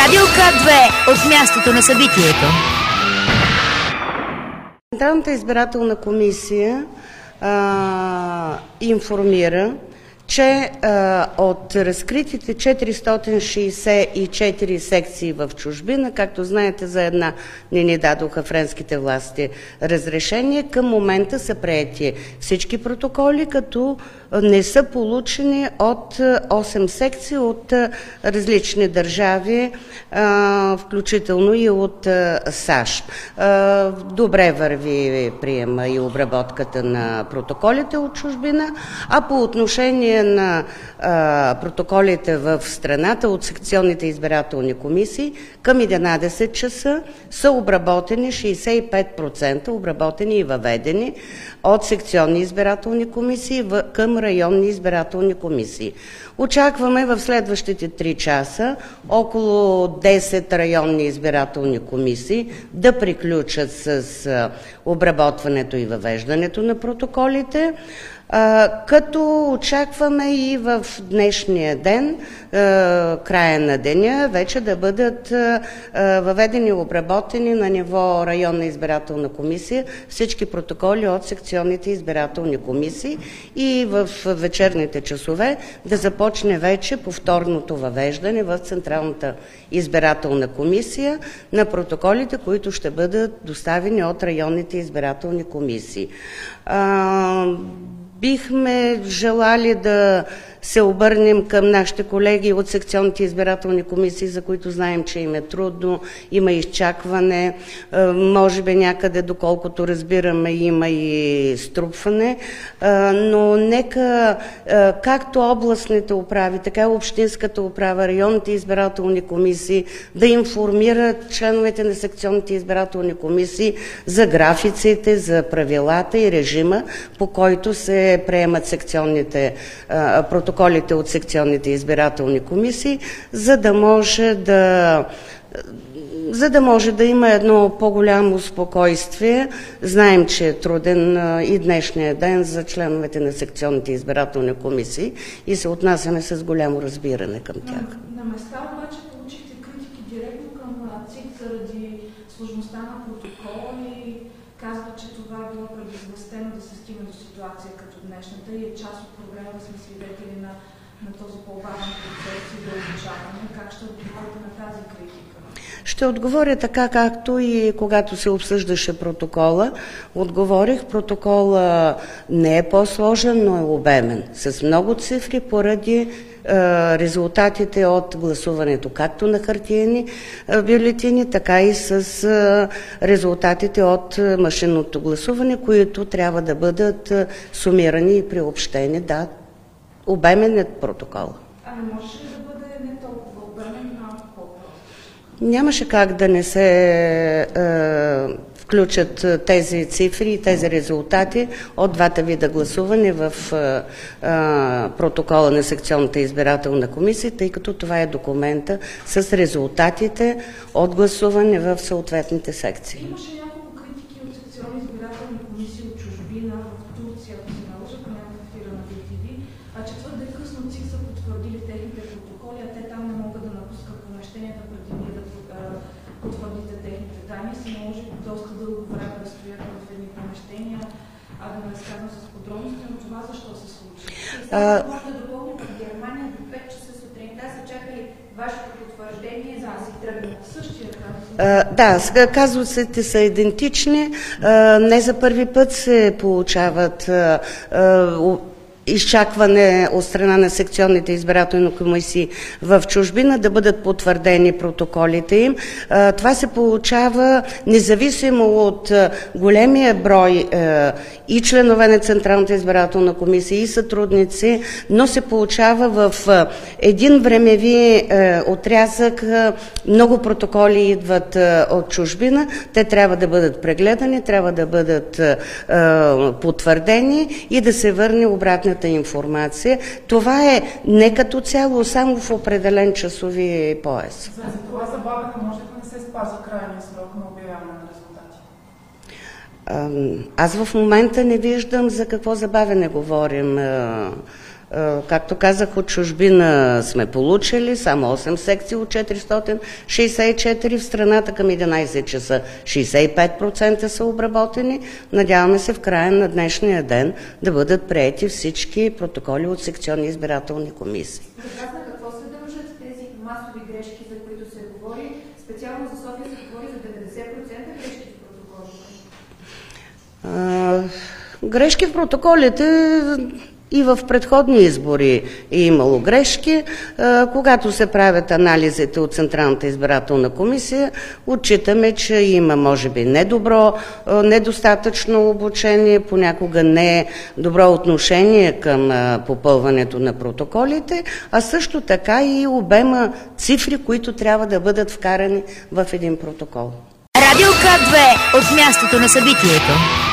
Радио К2 от мястото на събитието. Централната избирателна комисия информира, че от разкритите 464 секции в чужбина, както знаете, за една не ни дадоха френските власти разрешение, към момента са приети всички протоколи, като не са получени от 8 секции от различни държави, включително и от САЩ. Добре върви приема и обработката на протоколите от чужбина, а по отношение на протоколите в страната от секционните избирателни комисии към 11 часа са обработени 65%, обработени и въведени от секционни избирателни комисии към районни избирателни комисии. Очакваме в следващите 3 часа около 10 районни избирателни комисии да приключат с обработването и въвеждането на протоколите, като очакваме и в днешния ден, края на деня, вече да бъдат въведени и обработени на ниво районна избирателна комисия всички протоколи от секционните избирателни комисии и в вечерните часове да започне вече повторното въвеждане в Централната избирателна комисия на протоколите, които ще бъдат доставени от районните избирателни комисии. Бихме желали да се обърнем към нашите колеги от секционните избирателни комисии, за които знаем, че им е трудно, има изчакване, може би някъде, доколкото разбираме, има и струпване, но нека както областните управи, така и общинската управа, районните избирателни комисии да информират членовете на секционните избирателни комисии за графиците, за правилата и режима, по който се приемат секционните протоколите от секционните избирателни комисии, за да може да има едно по-голямо спокойствие. Знаем, че е труден и днешния ден за членовете на секционните избирателни комисии и се отнасяме с голямо разбиране към тях. На места обаче получихте критики директно към ЦИК заради сложността на протокола и казва, че това е било предизвестено да се стигне до ситуация като днешната и е част от проблема да сме свидетели на този по-бавен процес и да очакваме. Как ще отговорите на тази критика? Ще отговоря така, както и когато се обсъждаше протокола. Отговорих, протокола не е по-сложен, но е обемен, с много цифри поради резултатите от гласуването, както на хартиени бюлетини, така и с резултатите от машинното гласуване, които трябва да бъдат сумирани и приобщени. Да, обемен е протокол. Може ли да бъде не толкова обемен, а по-просто? Нямаше как да не се включат тези цифри и тези резултати от двата вида гласуване в протокола на секционната избирателна комисия, тъй като това е документа с резултатите от гласуване в съответните секции. Имаше няколко критики от секционни избирателни комисии от чужбина в Турция, ако се наложа, по някакъв ефира на BTV, че твърде късно ЦИК са потвърдили техните протоколи, а те там не могат да напускат помещенията преди ние да потвърдите техните данни. Се наложи доста дълго време да стоят в едни помещения, да не разказвам с подробности, но това защо се случи? Може да допълня, в Германия до 5 часа сутринта са чакали вашето потвърждение, за да си тръгнат. Същия казус? Да, казусите са идентични. Не за първи път се получават изчакване от страна на секционните избирателни комисии в чужбина да бъдат потвърдени протоколите им. Това се получава независимо от големия брой и членове на Централната избирателна комисия и сътрудници, но се получава в един времеви отрязък. Много протоколи идват от чужбина. Те трябва да бъдат прегледани, трябва да бъдат потвърдени и да се върне обратната информация. Това е не като цяло, само в определен часови пояс. За това забавяне може да не се спазва крайния срок на обявяване на резултати? Аз в момента не виждам за какво забавяне говорим. Както казах, от чужбина сме получили само 8 секции от 464 в страната, към 11 часа 65% са обработени. Надяваме се в края на днешния ден да бъдат приети всички протоколи от секционни избирателни комисии. На какво се дължат тези масови грешки, за които се говори? Специално за София се говори за 90% грешки в протоколите. Грешки в протоколите и в предходни избори е имало грешки. Когато се правят анализите от Централната избирателна комисия, отчитаме, че има, може би, недостатъчно обучение, понякога не добро отношение към попълването на протоколите, а също така и обема цифри, които трябва да бъдат вкарани в един протокол. Радио К2 от мястото на събитието.